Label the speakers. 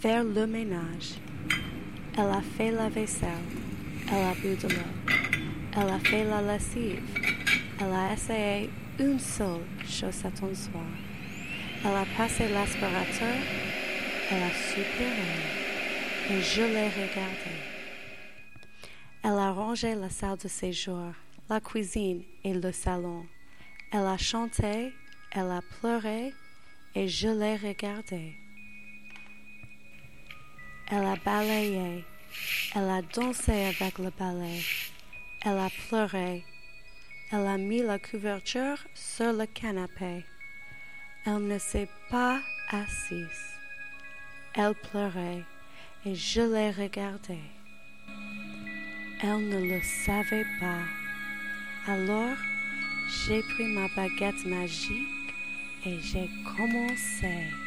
Speaker 1: faire le ménage. Elle a fait la vaisselle. Elle a bu de l'eau. Elle a fait la lessive. Elle a essayé une seule chaussette en soie. Elle a passé l'aspirateur. Elle a soupiré. Et je l'ai regardée. Elle a rangé la salle de séjour, la cuisine et le salon. Elle a chanté, elle a pleuré et je l'ai regardée. Elle a balayé, elle a dansé avec le balai, elle a pleuré, elle a mis la couverture sur le canapé. Elle ne s'est pas assise. Elle pleurait et je l'ai regardée. Elle ne le savait pas. Alors, j'ai pris ma baguette magique et j'ai commencé.